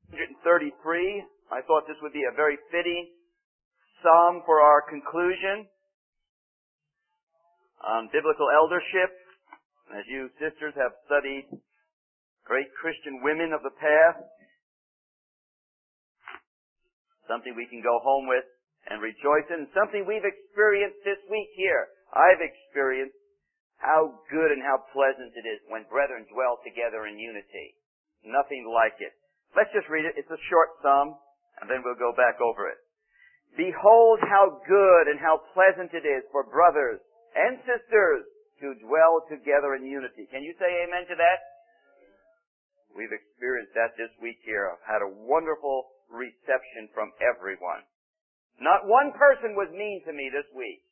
133. I thought this would be a very fitting psalm for our conclusion on biblical eldership. As you sisters have studied great Christian women of the past, something we can go home with and rejoice in, something we've experienced this week here. I've experienced how good and how pleasant it is when brethren dwell together in unity. Nothing like it. Let's just read it. It's a short psalm, and then we'll go back over it. Behold how good and how pleasant it is for brothers and sisters to dwell together in unity. Can you say amen to that? We've experienced that this week here. I've had a wonderful reception from everyone. Not one person was mean to me this week.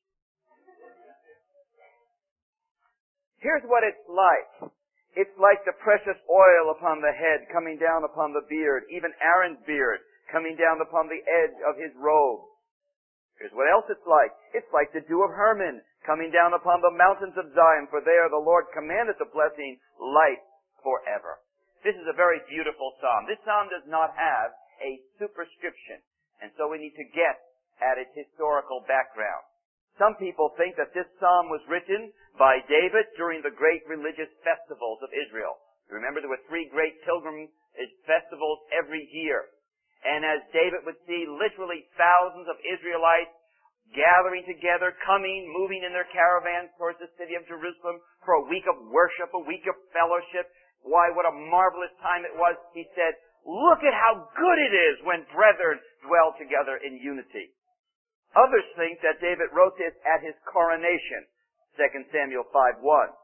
Here's what it's like. It's like the precious oil upon the head coming down upon the beard, even Aaron's beard coming down upon the edge of his robe. Here's what else it's like. It's like the dew of Hermon coming down upon the mountains of Zion, for there the Lord commandeth the blessing, life forever. This is a very beautiful psalm. This psalm does not have a superscription, and so we need to get at its historical background. Some people think that this psalm was written by David during the great religious festivals of Israel. Remember, there were 3 great pilgrim festivals every year. And as David would see literally thousands of Israelites gathering together, coming, moving in their caravans towards the city of Jerusalem for a week of worship, a week of fellowship. Why, what a marvelous time it was. He said, look at how good it is when brethren dwell together in unity. Others think that David wrote this at his coronation, 2 Samuel 5:1.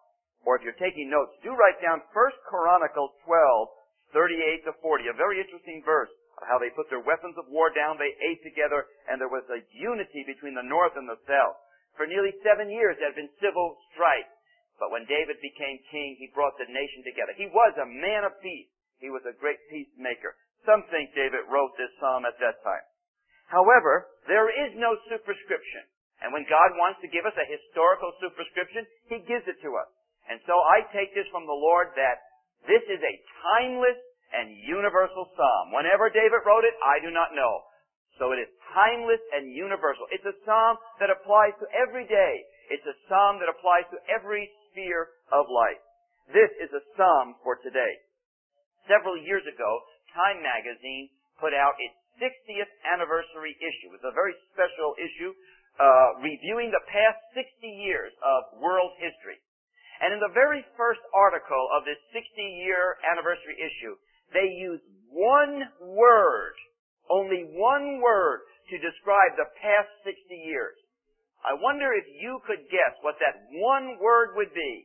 Or if you're taking notes, do write down 1 Chronicles 12:38 to 40, a very interesting verse of how they put their weapons of war down, they ate together, and there was a unity between the north and the south. For nearly 7 years there had been civil strife, but when David became king, he brought the nation together. He was a man of peace. He was a great peacemaker. Some think David wrote this psalm at that time. However, there is no superscription. And when God wants to give us a historical superscription, He gives it to us. And so I take this from the Lord that this is a timeless and universal psalm. Whenever David wrote it, I do not know. So it is timeless and universal. It's a psalm that applies to every day. It's a psalm that applies to every sphere of life. This is a psalm for today. Several years ago, Time magazine put out its 60th anniversary issue. It's a very special issue reviewing the past 60 years of world history. And in the very first article of this 60-year anniversary issue, they used one word, only one word, to describe the past 60 years. I wonder if you could guess what that one word would be.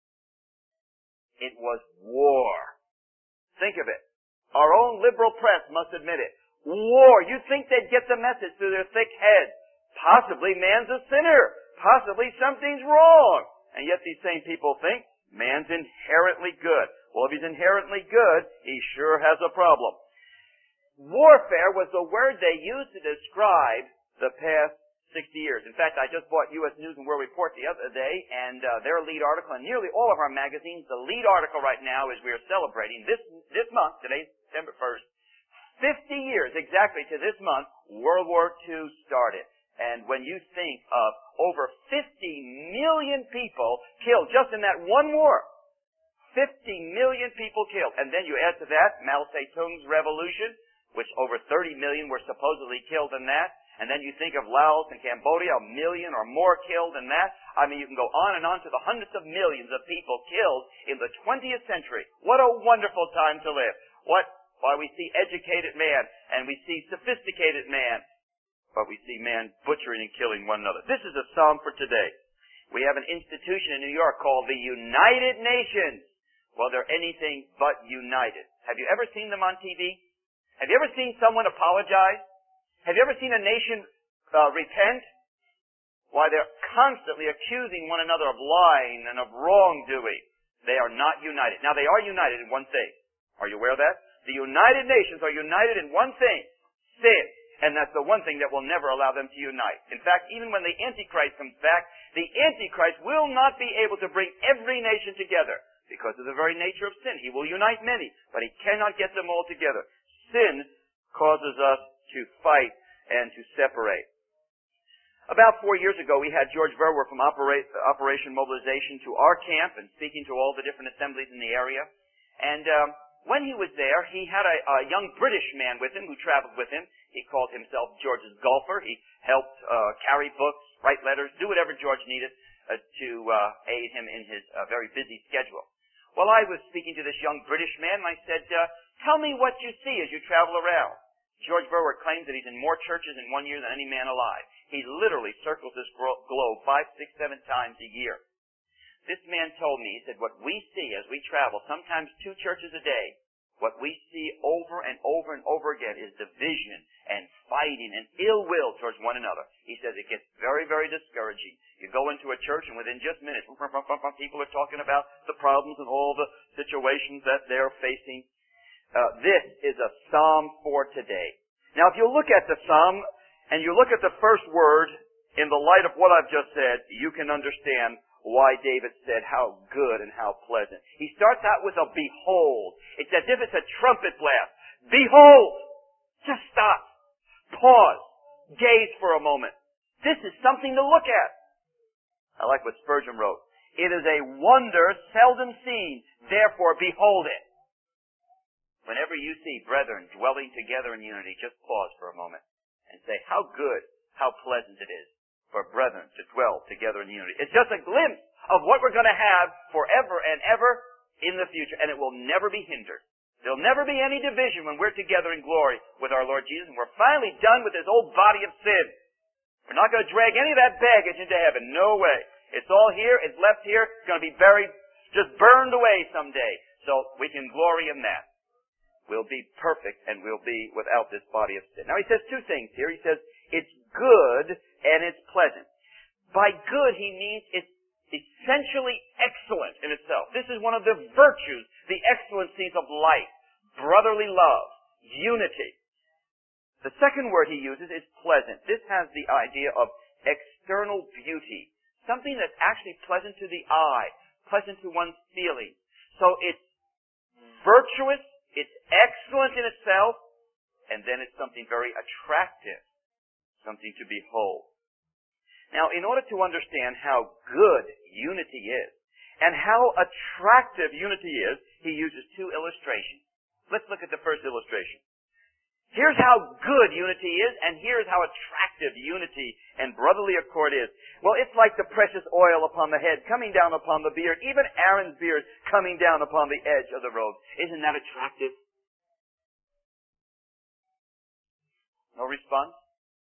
It was war. Think of it. Our own liberal press must admit it. War. You'd think they'd get the message through their thick heads. Possibly man's a sinner. Possibly something's wrong. And yet these same people think man's inherently good. Well, if he's inherently good, he sure has a problem. Warfare was the word they used to describe the past 60 years. In fact, I just bought U.S. News and World Report the other day, and their lead article, and nearly all of our magazines, the lead article right now is we are celebrating this month, today's September 1st, 50 years exactly to this month, World War II started. And when you think of over 50 million people killed just in that one war, 50 million people killed. And then you add to that Mao Zedong's revolution, which over 30 million were supposedly killed in that. And then you think of Laos and Cambodia, 1 million or more killed in that. I mean, you can go on and on to the hundreds of millions of people killed in the 20th century. What a wonderful time to live. Why we see educated man and we see sophisticated man, but we see man butchering and killing one another. This is a psalm for today. We have an institution in New York called the United Nations. Well, they're anything but united. Have you ever seen them on TV? Have you ever seen someone apologize? Have you ever seen a nation repent? Why, they're constantly accusing one another of lying and of wrongdoing. They are not united. Now, they are united in one thing. Are you aware of that? The United Nations are united in one thing, sin. And that's the one thing that will never allow them to unite. In fact, even when the Antichrist comes back, the Antichrist will not be able to bring every nation together because of the very nature of sin. He will unite many, but he cannot get them all together. Sin causes us to fight and to separate. About 4 years ago, we had George Verwer from Operation Mobilization to our camp and speaking to all the different assemblies in the area. And when he was there, he had a young British man with him who traveled with him. He called himself George's golfer. He helped carry books, write letters, do whatever George needed to aid him in his very busy schedule. Well, I was speaking to this young British man, and I said, tell me what you see as you travel around. George Verwer claims that he's in more churches in 1 year than any man alive. He literally circles this globe 5, 6, 7 times a year. This man told me, he said, what we see as we travel, sometimes 2 churches a day, what we see over and over and over again is division and fighting and ill will towards one another. He says it gets very, very discouraging. You go into a church and within just minutes, people are talking about the problems and all the situations that they're facing. This is a psalm for today. Now, if you look at the psalm and you look at the first word in the light of what I've just said, you can understand why David said how good and how pleasant. He starts out with a behold. It's as if it's a trumpet blast. Behold! Just stop. Pause. Gaze for a moment. This is something to look at. I like what Spurgeon wrote. It is a wonder seldom seen. Therefore, behold it. Whenever you see brethren dwelling together in unity, just pause for a moment and say how good, how pleasant it is for brethren to dwell together in unity. It's just a glimpse of what we're going to have forever and ever in the future, and it will never be hindered. There'll never be any division when we're together in glory with our Lord Jesus, and we're finally done with this old body of sin. We're not going to drag any of that baggage into heaven. No way. It's all here. It's left here. It's going to be buried, just burned away someday. So we can glory in that. We'll be perfect and we'll be without this body of sin. Now he says 2 things here. He says it's good and it's pleasant. By good he means it's essentially excellent in itself. This is one of the virtues, the excellencies of life. Brotherly love, unity. The second word he uses is pleasant. This has the idea of external beauty. Something that's actually pleasant to the eye, pleasant to one's feelings. So it's virtuous, it's excellent in itself, and then it's something very attractive, something to behold. Now, in order to understand how good unity is, and how attractive unity is, he uses 2 illustrations. Let's look at the first illustration. Here's how good unity is, and here's how attractive unity and brotherly accord is. Well, it's like the precious oil upon the head, coming down upon the beard, even Aaron's beard coming down upon the edge of the robe. Isn't that attractive? No response?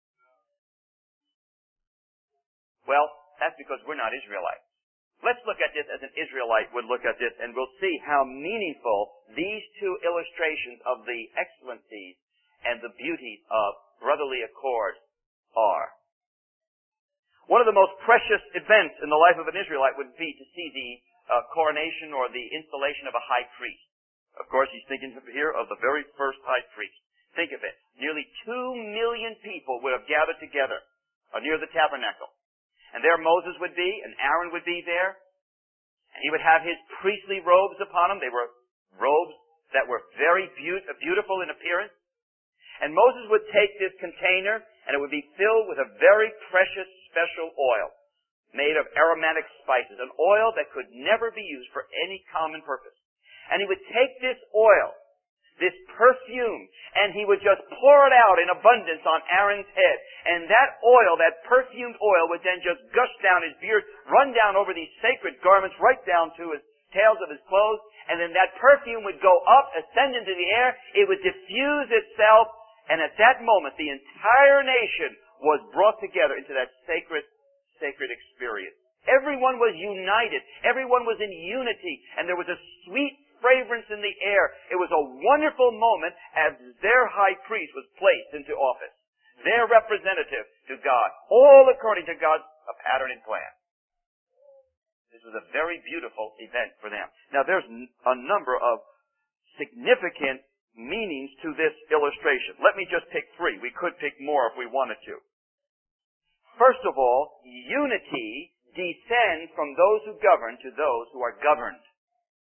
Well, that's because we're not Israelites. Let's look at this as an Israelite would look at this, and we'll see how meaningful these 2 illustrations of the excellencies and the beauties of brotherly accord are. One of the most precious events in the life of an Israelite would be to see the coronation or the installation of a high priest. Of course, he's thinking here of the very first high priest. Think of it. Nearly 2 million people would have gathered together near the tabernacle. And there Moses would be, and Aaron would be there. And he would have his priestly robes upon him. They were robes that were very beautiful in appearance. And Moses would take this container, and it would be filled with a very precious special oil made of aromatic spices, an oil that could never be used for any common purpose. And he would take this oil, this perfume, and he would just pour it out in abundance on Aaron's head. And that oil, that perfumed oil, would then just gush down his beard, run down over these sacred garments, right down to his tails of his clothes, and then that perfume would go up, ascend into the air, it would diffuse itself, and at that moment the entire nation was brought together into that sacred experience. Everyone was united. Everyone was in unity, and there was a sweet fragrance in the air. It was a wonderful moment as their high priest was placed into office. Their representative to God, all according to God's pattern and plan. This was a very beautiful event for them. Now there's a number of significant meanings to this illustration. Let me just pick 3. We could pick more if we wanted to. First of all, unity descends from those who govern to those who are governed.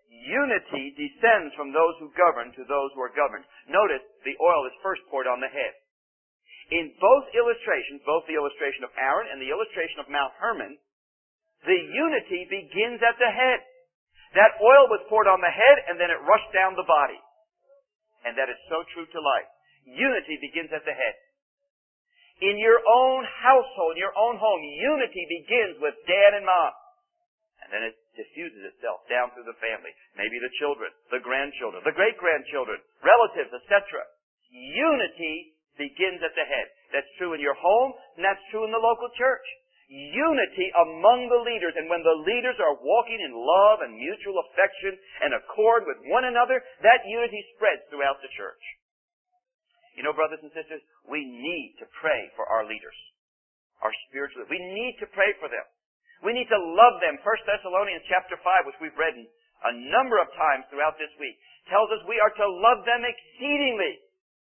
Unity descends from those who govern to those who are governed. Notice the oil is first poured on the head. In both illustrations, both the illustration of Aaron and the illustration of Mount Hermon, the unity begins at the head. That oil was poured on the head and then it rushed down the body. And that is so true to life. Unity begins at the head. In your own household, in your own home, unity begins with dad and mom. And then it diffuses itself down through the family. Maybe the children, the grandchildren, the great-grandchildren, relatives, etc. Unity begins at the head. That's true in your home, and that's true in the local church. Unity among the leaders. And when the leaders are walking in love and mutual affection and accord with one another, that unity spreads throughout the church. You know, brothers and sisters, we need to pray for our leaders, our spiritual leaders. We need to pray for them. We need to love them. 1 Thessalonians chapter 5, which we've read a number of times throughout this week, tells us we are to love them exceedingly.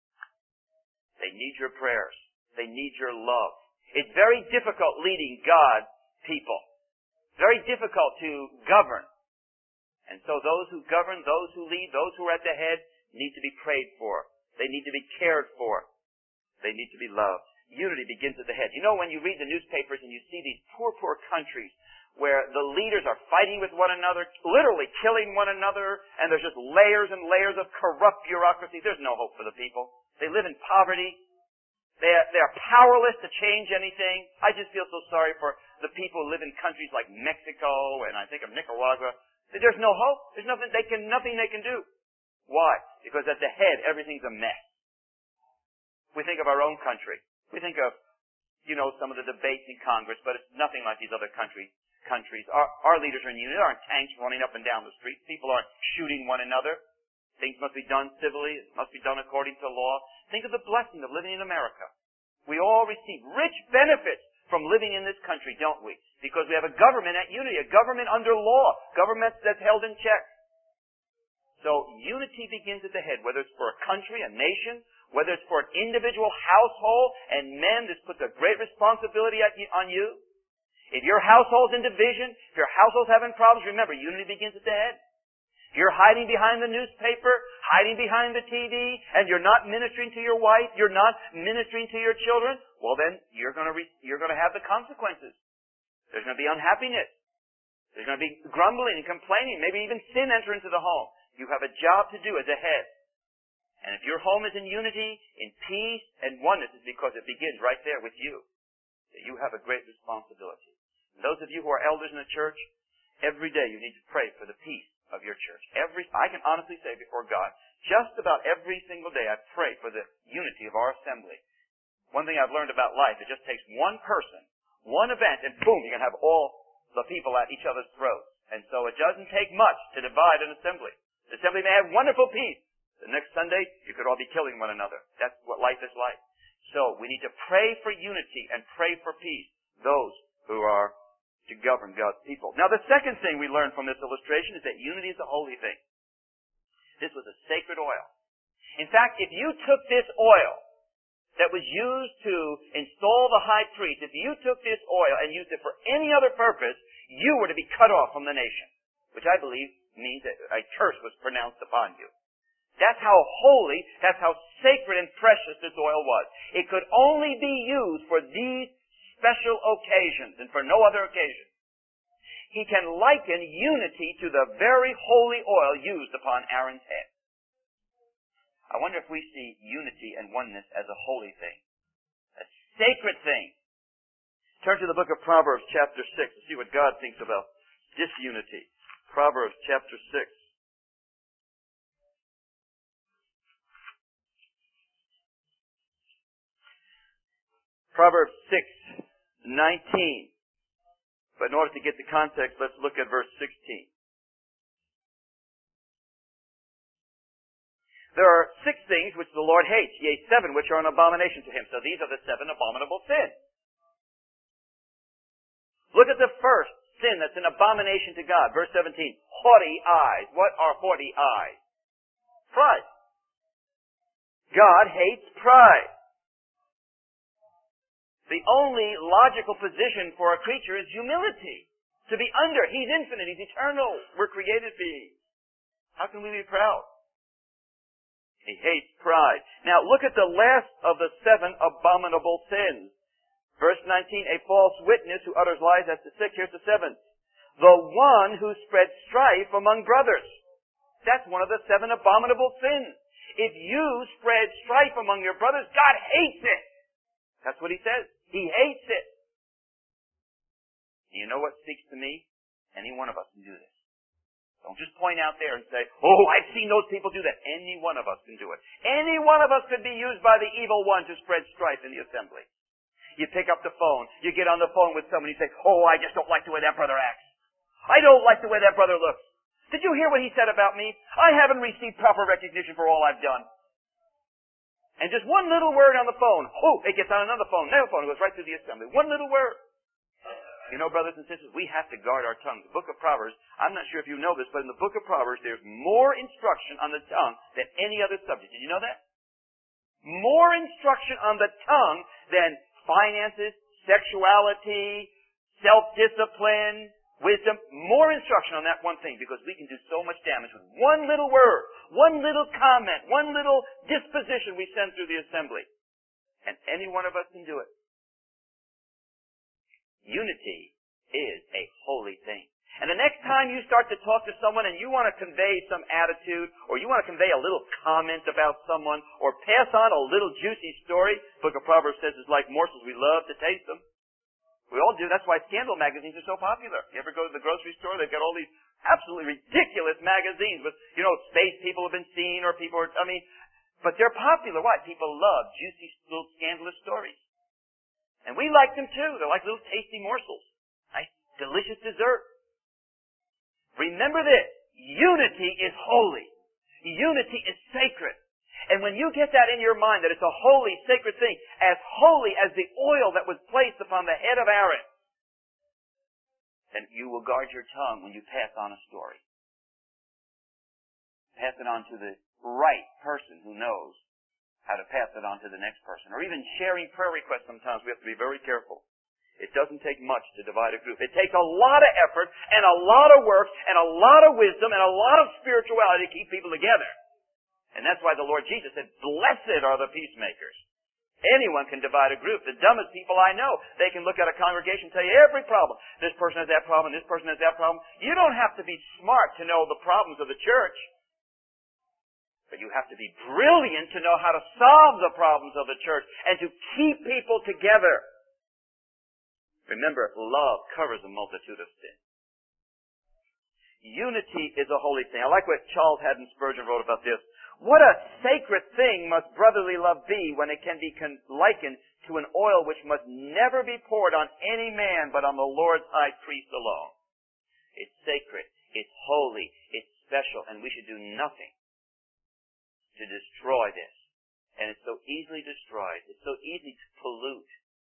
They need your prayers. They need your love. It's very difficult leading God's people. Very difficult to govern. And so those who govern, those who lead, those who are at the head need to be prayed for. They need to be cared for. They need to be loved. Unity begins at the head. You know, when you read the newspapers and you see these poor, poor countries where the leaders are fighting with one another, literally killing one another, and there's just layers and layers of corrupt bureaucracy, there's no hope for the people. They live in poverty. They're powerless to change anything. I just feel so sorry for the people who live in countries like Mexico and I think of Nicaragua. There's no hope. There's nothing they can do. Why? Because at the head, everything's a mess. We think of our own country. We think of, some of the debates in Congress, but it's nothing like these other countries. Our leaders are in unity. There aren't tanks running up and down the streets. People aren't shooting one another. Things must be done civilly. It must be done according to law. Think of the blessing of living in America. We all receive rich benefits from living in this country, don't we? Because we have a government at unity, a government under law, government that's held in check. So unity begins at the head, whether it's for a country, a nation, whether it's for an individual household, and men, this puts a great responsibility on you. If your household's in division, if your household's having problems, remember, unity begins at the head. If you're hiding behind the newspaper, hiding behind the TV, and you're not ministering to your wife, you're not ministering to your children, well then, you're going to have the consequences. There's going to be unhappiness. There's going to be grumbling and complaining, maybe even sin enter into the home. You have a job to do as a head. And if your home is in unity, in peace, and oneness, it's because it begins right there with you. That you have a great responsibility. And those of you who are elders in the church, every day you need to pray for the peace of your church. I can honestly say before God, just about every single day I pray for the unity of our assembly. One thing I've learned about life, it just takes one person, one event, and boom, you can have all the people at each other's throats. And so it doesn't take much to divide an assembly. The assembly may have wonderful peace. The next Sunday, you could all be killing one another. That's what life is like. So we need to pray for unity and pray for peace, those who are to govern God's people. Now the second thing we learn from this illustration is that unity is a holy thing. This was a sacred oil. In fact, if you took this oil that was used to install the high priest, if you took this oil and used it for any other purpose, you were to be cut off from the nation, which I believe means that a curse was pronounced upon you. That's how holy, that's how sacred and precious this oil was. It could only be used for these special occasions and for no other occasion. He can liken unity to the very holy oil used upon Aaron's head. I wonder if we see unity and oneness as a holy thing, a sacred thing. Turn to the book of Proverbs chapter 6 to see what God thinks about disunity. Proverbs chapter 6. Proverbs 6:19. But in order to get the context, let's look at verse 16. There are 6 things which the Lord hates, yea, 7 which are an abomination to him. So these are the 7 abominable sins. Look at the first sin that's an abomination to God. Verse 17. Haughty eyes. What are haughty eyes? Pride. God hates pride. The only logical position for a creature is humility. To be under. He's infinite. He's eternal. We're created beings. How can we be proud? He hates pride. Now look at the last of the 7 abominable sins. Verse 19, a false witness who utters lies. That's the 6th. Here's the 7th. The one who spreads strife among brothers. That's one of the 7 abominable sins. If you spread strife among your brothers, God hates it. That's what He says. He hates it. You know what speaks to me? Any one of us can do this. Don't just point out there and say, oh, I've seen those people do that. Any one of us can do it. Any one of us could be used by the evil one to spread strife in the assembly. You pick up the phone. You get on the phone with someone. You say, oh, I just don't like the way that brother acts. I don't like the way that brother looks. Did you hear what he said about me? I haven't received proper recognition for all I've done. And just one little word on the phone. Oh, it gets on another phone. Another phone. It goes right through the assembly. One little word. You know, brothers and sisters, we have to guard our tongue. The book of Proverbs, I'm not sure if you know this, but in the book of Proverbs, there's more instruction on the tongue than any other subject. Did you know that? More instruction on the tongue than finances, sexuality, self-discipline, wisdom. More instruction on that one thing, because we can do so much damage with one little word, one little comment, one little disposition we send through the assembly. And any one of us can do it. Unity is a holy thing. And the next time you start to talk to someone and you want to convey some attitude, or you want to convey a little comment about someone, or pass on a little juicy story, the book of Proverbs says it's like morsels, we love to taste them. We all do. That's why scandal magazines are so popular. You ever go to the grocery store, they've got all these absolutely ridiculous magazines with, space people have been seen, or people are, but they're popular. Why? People love juicy, little scandalous stories. And we like them too. They're like little tasty morsels. Nice, delicious dessert. Remember this. Unity is holy. Unity is sacred. And when you get that in your mind, that it's a holy, sacred thing, as holy as the oil that was placed upon the head of Aaron, then you will guard your tongue when you pass on a story. Pass it on to the right person who knows how to pass it on to the next person. Or even sharing prayer requests sometimes, we have to be very careful. It doesn't take much to divide a group. It takes a lot of effort and a lot of work and a lot of wisdom and a lot of spirituality to keep people together. And that's why the Lord Jesus said, blessed are the peacemakers. Anyone can divide a group. The dumbest people I know, they can look at a congregation and tell you every problem. This person has that problem, this person has that problem. You don't have to be smart to know the problems of the church. But you have to be brilliant to know how to solve the problems of the church and to keep people together. Remember, love covers a multitude of sins. Unity is a holy thing. I like what Charles Haddon Spurgeon wrote about this. What a sacred thing must brotherly love be when it can be likened to an oil which must never be poured on any man but on the Lord's high priest alone. It's sacred, it's holy, it's special, and we should do nothing to destroy this. And it's so easily destroyed. It's so easy to pollute.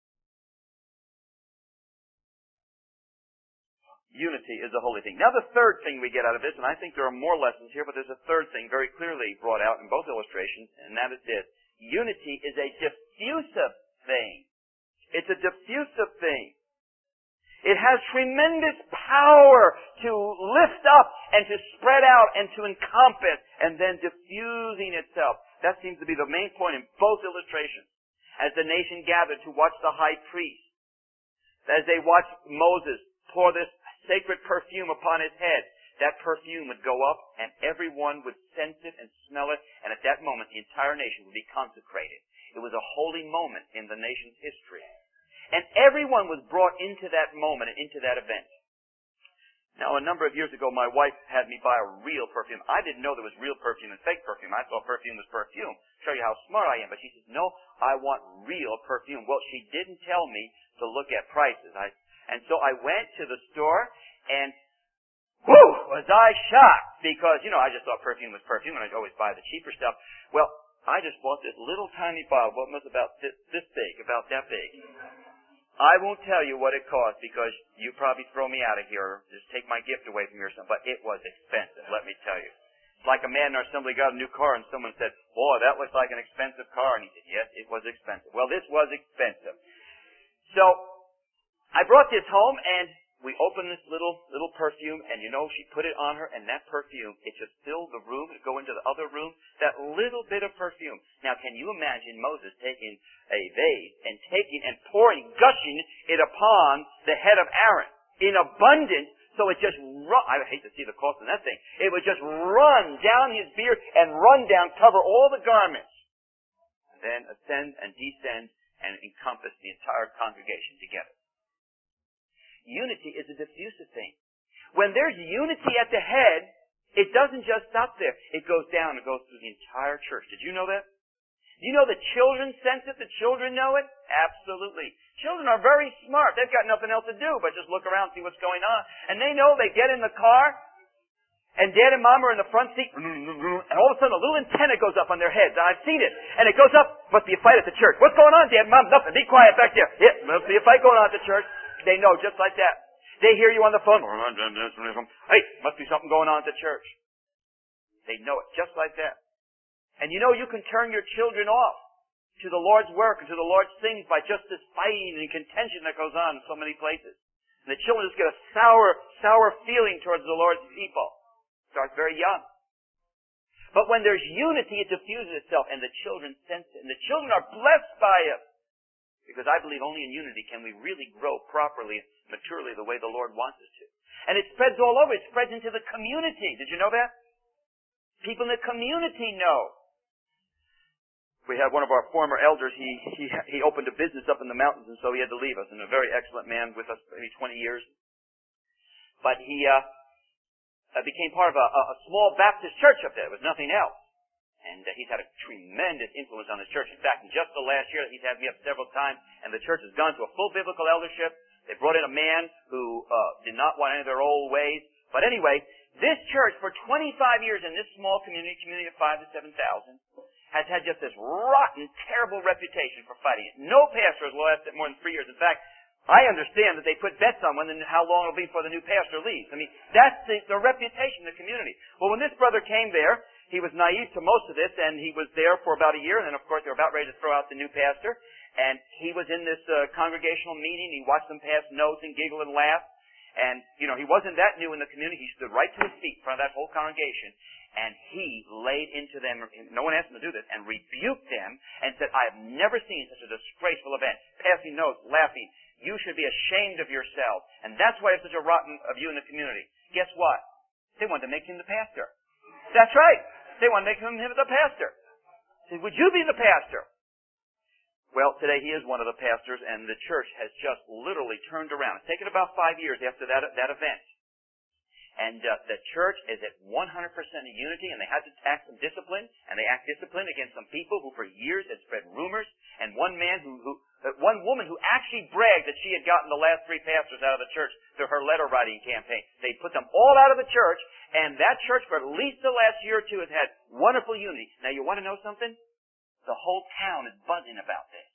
Unity is a holy thing. Now the third thing we get out of this, and I think there are more lessons here, but there's a third thing very clearly brought out in both illustrations, and that is this. Unity is a diffusive thing. It's a diffusive thing. It has tremendous power to lift up and to spread out and to encompass and then diffusing itself. That seems to be the main point in both illustrations. As the nation gathered to watch the high priest, as they watched Moses pour this sacred perfume upon his head, that perfume would go up and everyone would sense it and smell it, and at that moment the entire nation would be consecrated. It was a holy moment in the nation's history. And everyone was brought into that moment and into that event. Now, a number of years ago, my wife had me buy a real perfume. I didn't know there was real perfume and fake perfume. I thought perfume was perfume. Show you how smart I am. But she says, no, I want real perfume. Well, she didn't tell me to look at prices. And so I went to the store, and whoo, was I shocked. Because, I just thought perfume was perfume, and I'd always buy the cheaper stuff. Well, I just bought this little tiny bottle. What was about this big, about that big. I won't tell you what it cost because you probably throw me out of here or just take my gift away from you or something. But it was expensive, let me tell you. It's like a man in our assembly got a new car and someone said, boy, that looks like an expensive car. And he said, yes, it was expensive. Well, this was expensive. So I brought this home and we opened this little perfume, and she put it on her, and that perfume, it just filled the room. It go into the other room. That little bit of perfume. Now, can you imagine Moses taking a vase and pouring, gushing it upon the head of Aaron in abundance, so it just I hate to see the cost of that thing. It would just run down his beard and run down, cover all the garments, and then ascend and descend and encompass the entire congregation together. Unity is a diffusive thing. When there's unity at the head, it doesn't just stop there. It goes down and goes through the entire church. Did you know that? Do you know the children sense it? The children know it? Absolutely. Children are very smart. They've got nothing else to do but just look around and see what's going on. And they know they get in the car, and Dad and Mom are in the front seat, and all of a sudden a little antenna goes up on their heads. I've seen it. And it goes up, must be a fight at the church. What's going on, Dad and Mom? Nothing. Be quiet back there. Yeah, must be a fight going on at the church. They know just like that. They hear you on the phone. Hey, must be something going on at the church. They know it just like that. And you can turn your children off to the Lord's work and to the Lord's things by just this fighting and contention that goes on in so many places. And the children just get a sour feeling towards the Lord's people. Starts very young. But when there's unity, it diffuses itself, and the children sense it. And the children are blessed by it. Because I believe only in unity can we really grow properly, maturely, the way the Lord wants us to. And it spreads all over. It spreads into the community. Did you know that? People in the community know. We had one of our former elders, he opened a business up in the mountains, and so he had to leave us. And a very excellent man with us, maybe 20 years. But he became part of a small Baptist church up there. There was nothing else. And he's had a tremendous influence on the church. In fact, in just the last year, he's had me up several times, and the church has gone to a full biblical eldership. They brought in a man who did not want any of their old ways. But anyway, this church, for 25 years in this small community of 5,000 to 7,000, has had just this rotten, terrible reputation for fighting. No pastor has lasted more than 3 years. In fact, I understand that they put bets on when and how long it'll be before the new pastor leaves. I mean, that's the reputation in the community. Well, when this brother came there, he was naive to most of this, and he was there for about a year, and then, of course, they were about ready to throw out the new pastor. And he was in this congregational meeting. He watched them pass notes and giggle and laugh. And, he wasn't that new in the community. He stood right to his feet in front of that whole congregation. And he laid into them, no one asked him to do this, and rebuked them and said, I have never seen such a disgraceful event. Passing notes, laughing. You should be ashamed of yourself. And that's why there's such a rotten of you in the community. Guess what? They wanted to make him the pastor. That's right. They wanted to make him the pastor. He said, would you be the pastor? Well, today he is one of the pastors, and the church has just literally turned around. It's taken about 5 years after that event. And the church is at 100% in unity, and they had to act some discipline, and they act discipline against some people who for years had spread rumors, and one woman who actually bragged that she had gotten the last 3 pastors out of the church through her letter writing campaign. They put them all out of the church, and that church for at least the last year or two has had wonderful unity. Now, you want to know something? The whole town is buzzing about this.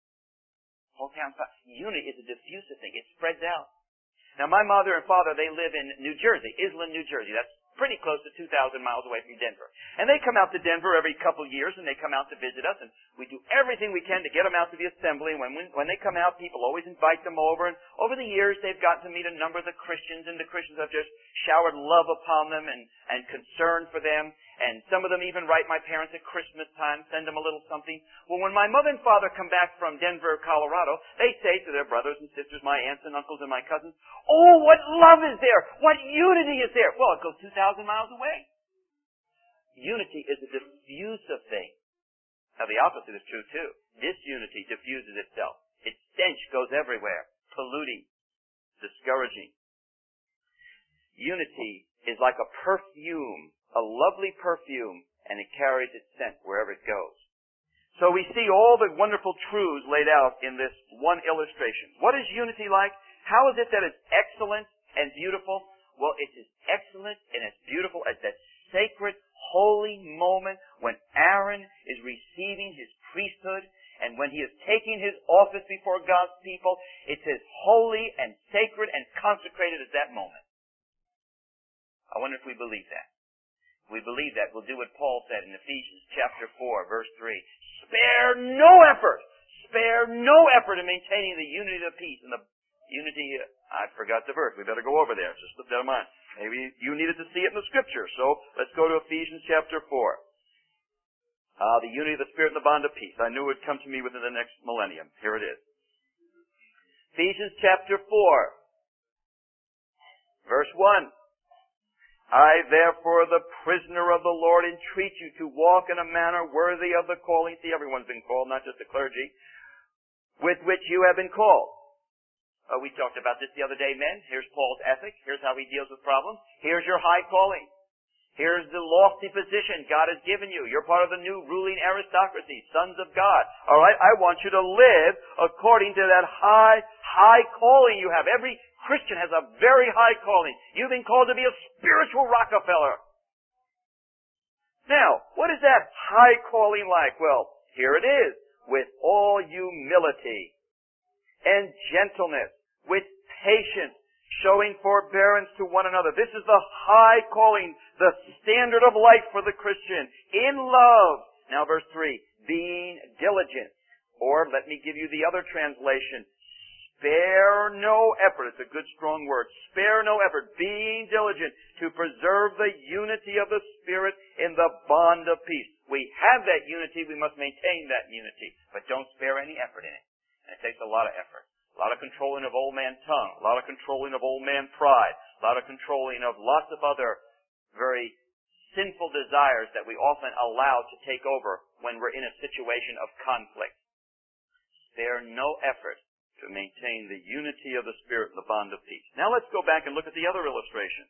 The whole town's buzzing. Unity is a diffusive thing. It spreads out. Now, my mother and father, they live in New Jersey, Island, New Jersey. That's pretty close to 2,000 miles away from Denver. And they come out to Denver every couple of years, and they come out to visit us, and we do everything we can to get them out to the assembly. And when they come out, people always invite them over. And over the years, they've gotten to meet a number of the Christians, and the Christians have just showered love upon them and concern for them. And some of them even write my parents at Christmas time, send them a little something. Well, when my mother and father come back from Denver, Colorado, they say to their brothers and sisters, my aunts and uncles and my cousins, oh, what love is there! What unity is there! Well, it goes 2,000 miles away. Unity is a diffusive thing. Now, the opposite is true, too. This unity diffuses itself. Its stench goes everywhere, polluting, discouraging. Unity is like a perfume, a lovely perfume, and it carries its scent wherever it goes. So we see all the wonderful truths laid out in this one illustration. What is unity like? How is it that it's excellent and beautiful? Well, it's as excellent and as beautiful as that sacred, holy moment when Aaron is receiving his priesthood and when he is taking his office before God's people. It's as holy and sacred and consecrated as that moment. I wonder if we believe that. If we believe that, we'll do what Paul said in Ephesians chapter 4, verse 3. Spare no effort in maintaining the unity of the peace and the Unity, I forgot the verse. We better go over there. Just slip that in mind. Maybe you needed to see it in the Scripture. So let's go to Ephesians chapter 4. The unity of the Spirit and the bond of peace. I knew it would come to me within the next millennium. Here it is. Ephesians chapter 4, verse 1. I, therefore, the prisoner of the Lord, entreat you to walk in a manner worthy of the calling. See, everyone's been called, not just the clergy, with which you have been called. We talked about this the other day, men. Here's Paul's ethic. Here's how he deals with problems. Here's your high calling. Here's the lofty position God has given you. You're part of the new ruling aristocracy, sons of God. All right? I want you to live according to that high calling you have. Every Christian has a very high calling. You've been called to be a spiritual Rockefeller. Now, what is that high calling like? Well, here it is. With all humility and gentleness, with patience, showing forbearance to one another. This is the high calling, the standard of life for the Christian. In love. Now verse 3, being diligent. Or, let me give you the other translation. Spare no effort. It's a good strong word. Spare no effort. Being diligent to preserve the unity of the Spirit in the bond of peace. We have that unity. We must maintain that unity. But don't spare any effort in it. And it takes a lot of effort. A lot of controlling of old man tongue. A lot of controlling of old man pride. A lot of controlling of lots of other very sinful desires that we often allow to take over when we're in a situation of conflict. Spare no effort to maintain the unity of the Spirit and the bond of peace. Now let's go back and look at the other illustration.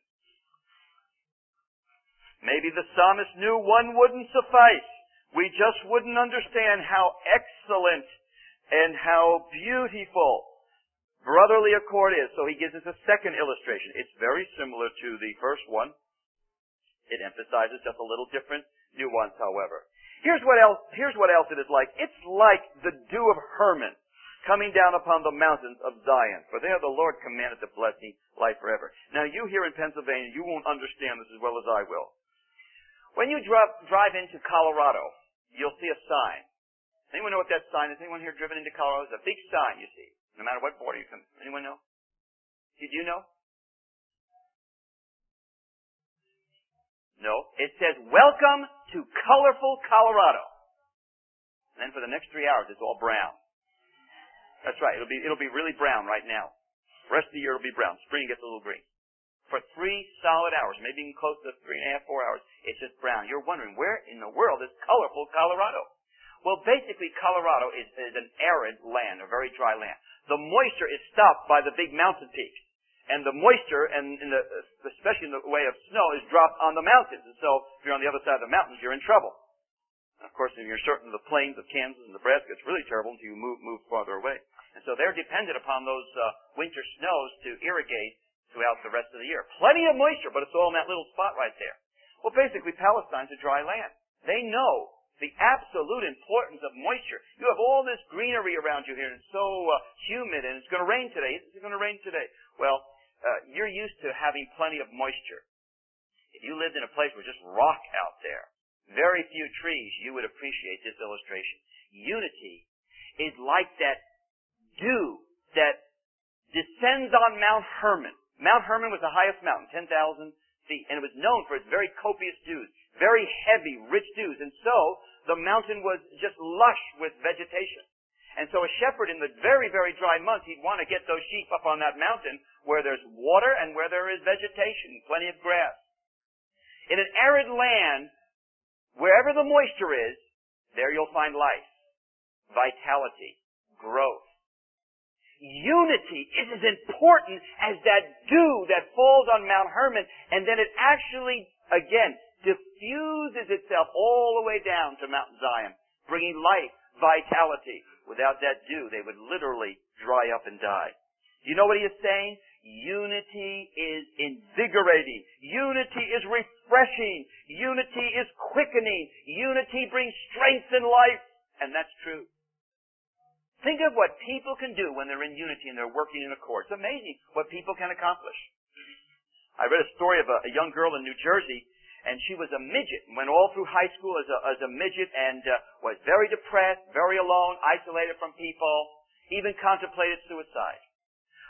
Maybe the psalmist knew one wouldn't suffice. We just wouldn't understand how excellent and how beautiful brotherly accord is. So he gives us a second illustration. It's very similar to the first one. It emphasizes just a little different nuance, however. Here's what else it is like. It's like the dew of Hermon coming down upon the mountains of Zion. For there the Lord commanded the blessing, life forever. Now you here in Pennsylvania, you won't understand this as well as I will. When you drive into Colorado, you'll see a sign. Anyone know what that sign is? Anyone here driven into Colorado? It's a big sign you see, no matter what border you come. Anyone know? Did you know? No. It says, welcome to colorful Colorado. And then for the next 3 hours, it's all brown. That's right. It'll be really brown right now. The rest of the year it'll be brown. Spring gets a little green. For 3 solid hours, maybe even close to 3.5, 4 hours, it's just brown. You're wondering, where in the world is colorful Colorado? Well, basically, Colorado is an arid land, a very dry land. The moisture is stopped by the big mountain peaks. And the moisture, especially in the way of snow, is dropped on the mountains. And so, if you're on the other side of the mountains, you're in trouble. And of course, if you're certain of the plains of Kansas and Nebraska, it's really terrible until you move farther away. And so they're dependent upon those winter snows to irrigate throughout the rest of the year. Plenty of moisture, but it's all in that little spot right there. Well, basically, Palestine's a dry land. They know the absolute importance of moisture. You have all this greenery around you here, and it's so humid, and it's going to rain today. It's going to rain today. Well, you're used to having plenty of moisture. If you lived in a place where just rock out there, very few trees, you would appreciate this illustration. Unity is like that dew that descends on Mount Hermon. Mount Hermon was the highest mountain, 10,000 feet, and it was known for its very copious dews, very heavy, rich dews. And so, the mountain was just lush with vegetation. And so a shepherd in the very, very dry months, he'd want to get those sheep up on that mountain where there's water and where there is vegetation, plenty of grass. In an arid land, wherever the moisture is, there you'll find life, vitality, growth. Unity is as important as that dew that falls on Mount Hermon, and then it actually, again, diffuses itself all the way down to Mount Zion, bringing life, vitality. Without that dew, they would literally dry up and die. Do you know what he is saying? Unity is invigorating. Unity is refreshing. Unity is quickening. Unity brings strength and life. And that's true. Think of what people can do when they're in unity and they're working in accord. It's amazing what people can accomplish. I read a story of a young girl in New Jersey, and she was a midget, and went all through high school as a midget, and was very depressed, very alone, isolated from people, even contemplated suicide.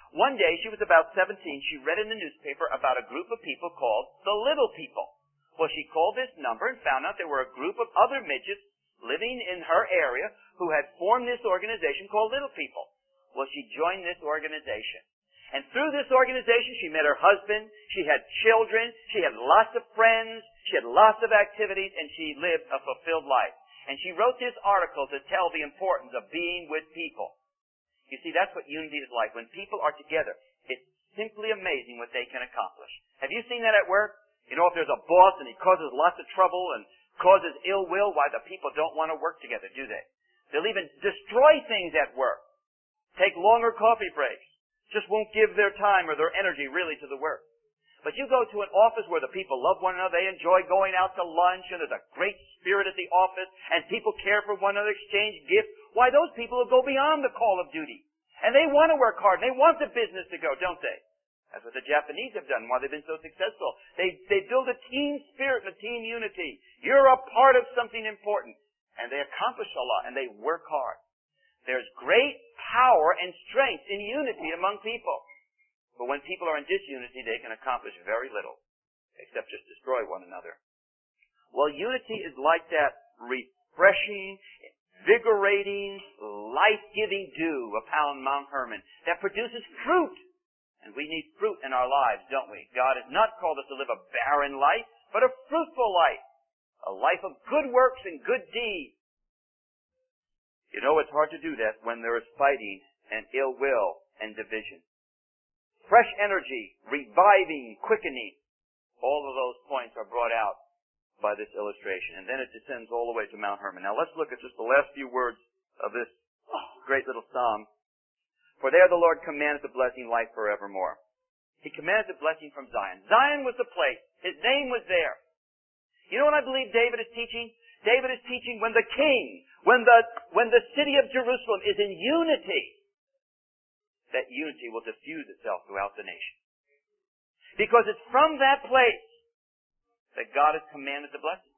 One day, she was about 17, she read in the newspaper about a group of people called the Little People. Well, she called this number and found out there were a group of other midgets living in her area who had formed this organization called Little People. Well, she joined this organization. And through this organization, she met her husband, she had children, she had lots of friends, she had lots of activities, and she lived a fulfilled life. And she wrote this article to tell the importance of being with people. You see, that's what unity is like. When people are together, it's simply amazing what they can accomplish. Have you seen that at work? You know, if there's a boss and he causes lots of trouble and causes ill will, why the people don't want to work together, do they? They'll even destroy things at work. Take longer coffee breaks. Just won't give their time or their energy really to the work. But you go to an office where the people love one another, they enjoy going out to lunch, and there's a great spirit at the office, and people care for one another, exchange gifts. Why, those people will go beyond the call of duty. And they want to work hard, and they want the business to go, don't they? That's what the Japanese have done, why they've been so successful. They build a team spirit and a team unity. You're a part of something important. And they accomplish a lot, and they work hard. There's great power and strength in unity among people. But when people are in disunity, they can accomplish very little, except just destroy one another. Well, unity is like that refreshing, invigorating, life-giving dew upon Mount Hermon that produces fruit. And we need fruit in our lives, don't we? God has not called us to live a barren life, but a fruitful life. A life of good works and good deeds. You know, it's hard to do that when there is fighting and ill will and division. Fresh energy, reviving, quickening. All of those points are brought out by this illustration. And then it descends all the way to Mount Hermon. Now let's look at just the last few words of this great little psalm. For there the Lord commanded the blessing, life forevermore. He commanded the blessing from Zion. Zion was the place. His name was there. You know what I believe David is teaching? David is teaching when the king, when the city of Jerusalem is in unity, that unity will diffuse itself throughout the nation. Because it's from that place that God has commanded the blessing.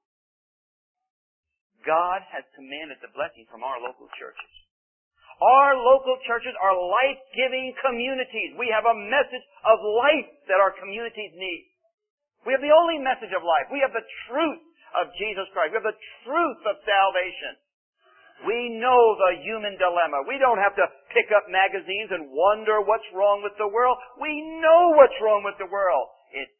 God has commanded the blessing from our local churches. Our local churches are life-giving communities. We have a message of life that our communities need. We have the only message of life. We have the truth of Jesus Christ. We have the truth of salvation. We know the human dilemma. We don't have to pick up magazines and wonder what's wrong with the world. We know what's wrong with the world. It's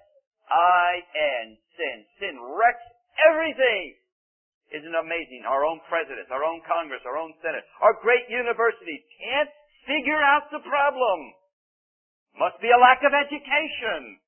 S-I-N, sin. Sin wrecks everything. Isn't it amazing? Our own presidents, our own Congress, our own Senate, our great universities can't figure out the problem. Must be a lack of education.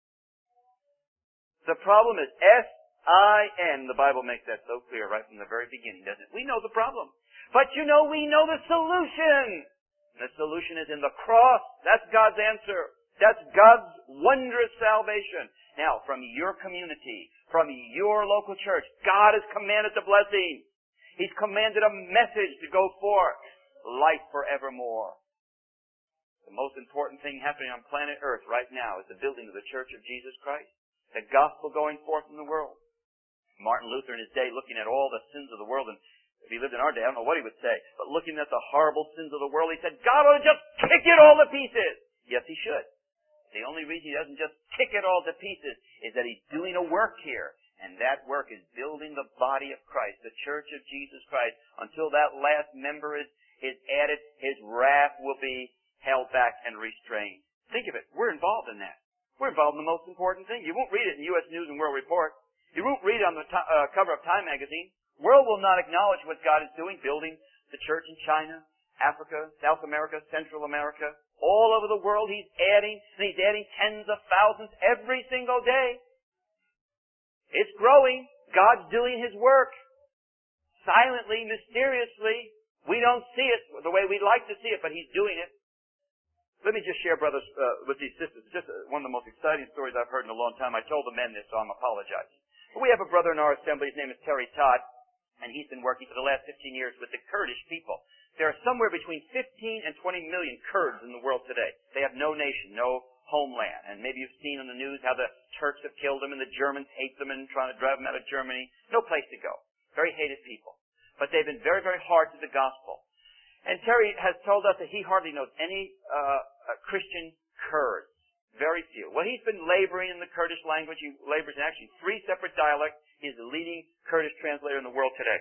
The problem is S-I-N. The Bible makes that so clear right from the very beginning, doesn't it? We know the problem. But you know, we know the solution. And the solution is in the cross. That's God's answer. That's God's wondrous salvation. Now, from your community, from your local church, God has commanded the blessing. He's commanded a message to go forth. Life forevermore. The most important thing happening on planet Earth right now is the building of the Church of Jesus Christ. The gospel going forth in the world. Martin Luther in his day looking at all the sins of the world, and if he lived in our day, I don't know what he would say, but looking at the horrible sins of the world, he said, God ought to just kick it all to pieces. Yes, he should. The only reason he doesn't just kick it all to pieces is that he's doing a work here. And that work is building the body of Christ, the Church of Jesus Christ. Until that last member is added, his wrath will be held back and restrained. Think of it. We're involved in that. We're involved in the most important thing. You won't read it in U.S. News and World Report. You won't read it on the cover of Time magazine. The world will not acknowledge what God is doing, building the church in China, Africa, South America, Central America. All over the world He's adding, and He's adding tens of thousands every single day. It's growing. God's doing His work. Silently, mysteriously. We don't see it the way we'd like to see it, but He's doing it. Let me just share, brothers, with these sisters, just one of the most exciting stories I've heard in a long time. I told the men this, so I'm apologizing. But we have a brother in our assembly. His name is Terry Todd, and he's been working for the last 15 years with the Kurdish people. There are somewhere between 15 and 20 million Kurds in the world today. They have no nation, no homeland. And maybe you've seen on the news how the Turks have killed them and the Germans hate them and trying to drive them out of Germany. No place to go. Very hated people. But they've been very, very hard to the gospel. And Terry has told us that he hardly knows any Christian Kurds. Very few. Well, he's been laboring in the Kurdish language. He labors in actually 3 separate dialects. He's the leading Kurdish translator in the world today.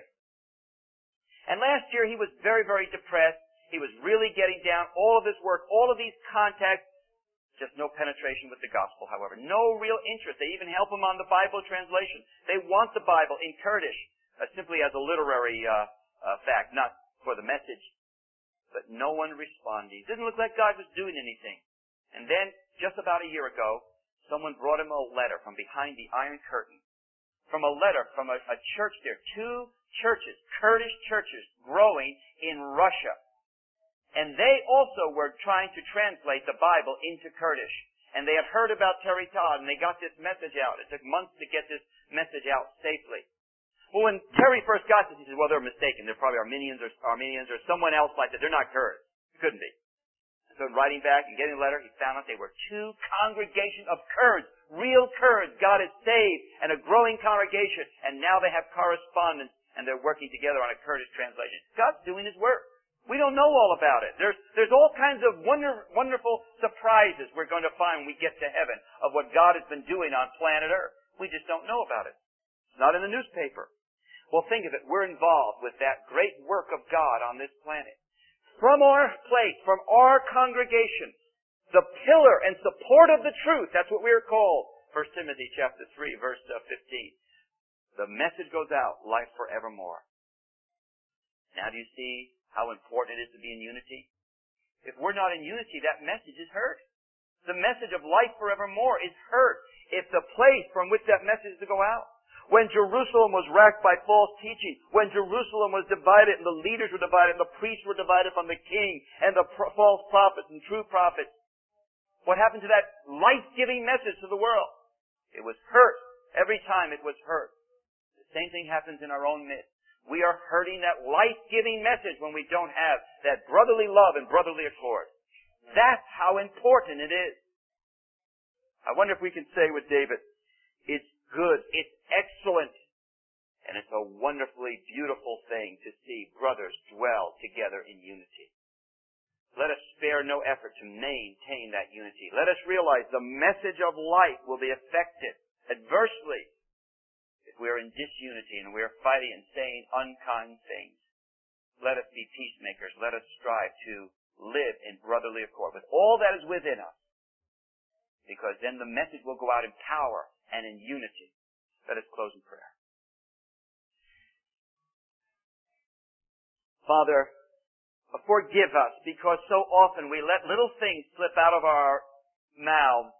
And last year he was very, very depressed. He was really getting down. All of this work, all of these contacts, just no penetration with the gospel, however. No real interest. They even help him on the Bible translation. They want the Bible in Kurdish, simply as a literary fact, not for the message. But no one responded. It didn't look like God was doing anything. And then, just about a year ago, someone brought him a letter from behind the Iron Curtain. From a letter from a church there. 2 churches, Kurdish churches, growing in Russia. And they also were trying to translate the Bible into Kurdish. And they had heard about Terry Todd, and they got this message out. It took months to get this message out safely. Well, when Terry first got this, he said, well, they're mistaken. They're probably Armenians or someone else like that. They're not Kurds. Couldn't be. So writing back and getting a letter, he found out they were 2 congregations of Kurds, real Kurds. God has saved, and a growing congregation. And now they have correspondence, and they're working together on a Kurdish translation. God's doing His work. We don't know all about it. There's all kinds of wonderful surprises we're going to find when we get to heaven of what God has been doing on planet Earth. We just don't know about it. It's not in the newspaper. Well, think of it. We're involved with that great work of God on this planet. From our place, from our congregation, the pillar and support of the truth, that's what we are called. 1 Timothy chapter 3, verse 15. The message goes out, life forevermore. Now do you see how important it is to be in unity? If we're not in unity, that message is hurt. The message of life forevermore is hurt if the place from which that message is to go out. When Jerusalem was racked by false teaching, when Jerusalem was divided and the leaders were divided and the priests were divided from the king and the false prophets and true prophets, what happened to that life-giving message to the world? It was hurt. Every time it was hurt. The same thing happens in our own midst. We are hurting that life-giving message when we don't have that brotherly love and brotherly accord. That's how important it is. I wonder if we can say with David, it's good, it's excellent, and it's a wonderfully beautiful thing to see brothers dwell together in unity. Let us spare no effort to maintain that unity. Let us realize the message of life will be affected adversely if we are in disunity and we are fighting and saying unkind things. Let us be peacemakers. Let us strive to live in brotherly accord with all that is within us, because then the message will go out in power and in unity. Let us close in prayer. Father, forgive us because so often we let little things slip out of our mouths.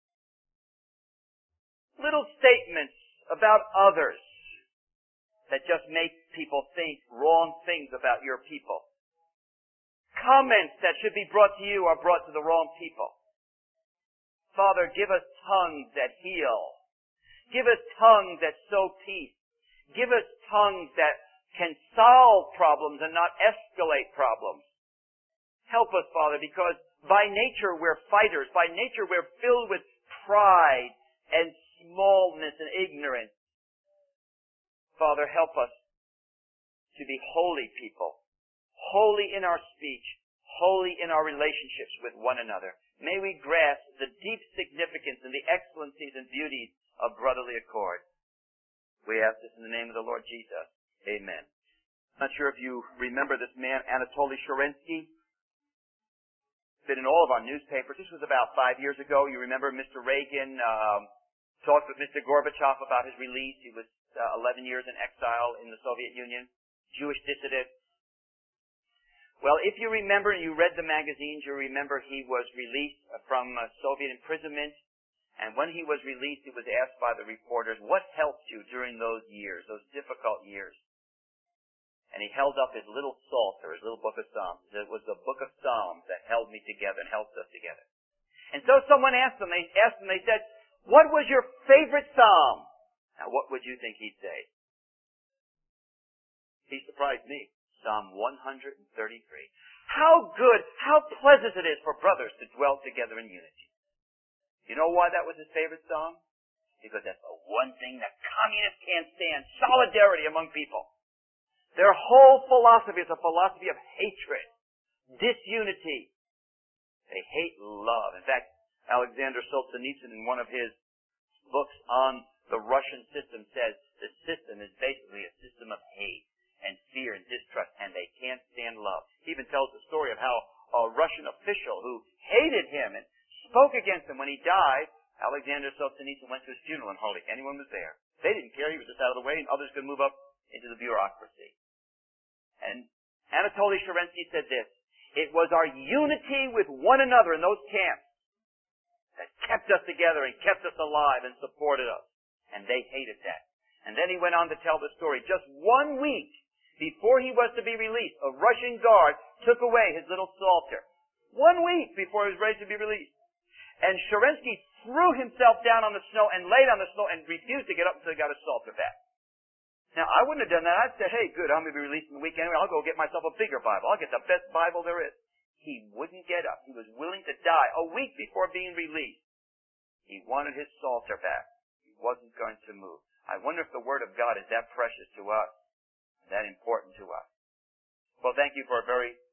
Little statements about others that just make people think wrong things about your people. Comments that should be brought to you are brought to the wrong people. Father, give us tongues that heal. Give us tongues that sow peace. Give us tongues that can solve problems and not escalate problems. Help us, Father, because by nature we're fighters. By nature we're filled with pride and smallness and ignorance. Father, help us to be holy people. Holy in our speech. Holy in our relationships with one another. May we grasp the deep significance and the excellencies and beauties of brotherly accord. We ask this in the name of the Lord Jesus. Amen. I'm not sure if you remember this man, Anatoly Sharansky. Been in all of our newspapers. This was about 5 years ago. You remember Mr. Reagan talked with Mr. Gorbachev about his release. He was 11 years in exile in the Soviet Union. Jewish dissident. Well, if you remember, and you read the magazines, you remember he was released from Soviet imprisonment. And when he was released, he was asked by the reporters, what helped you during those years, those difficult years? And he held up his little psalter, his little book of Psalms. It was the book of Psalms that held me together and held us together. And so someone asked him, they said, what was your favorite Psalm? Now, what would you think he'd say? He surprised me. Psalm 133. How good, how pleasant it is for brothers to dwell together in unity. You know why that was his favorite song? Because that's the one thing that communists can't stand, solidarity among people. Their whole philosophy is a philosophy of hatred. disunity. They hate love. In fact, Alexander Solzhenitsyn, in one of his books on the Russian system, says the system is basically a system of hate and fear and distrust, and they can't stand love. He even tells the story of how a Russian official who hated him and spoke against him when he died, Alexander Solzhenitsyn went to his funeral and hardly anyone was there. They didn't care. He was just out of the way, and others could move up into the bureaucracy. And Anatoly Sharansky said this: it was our unity with one another in those camps that kept us together and kept us alive and supported us. And they hated that. And then he went on to tell the story. Just 1 week before he was to be released, a Russian guard took away his little psalter. 1 week before he was ready to be released. And Sharansky threw himself down on the snow and laid on the snow and refused to get up until he got his psalter back. Now, I wouldn't have done that. I'd said, hey, good, I'm going to be released in the week anyway. I'll go get myself a bigger Bible. I'll get the best Bible there is. He wouldn't get up. He was willing to die a week before being released. He wanted his psalter back. He wasn't going to move. I wonder if the Word of God is that precious to us, that important to us. Well, thank you for a very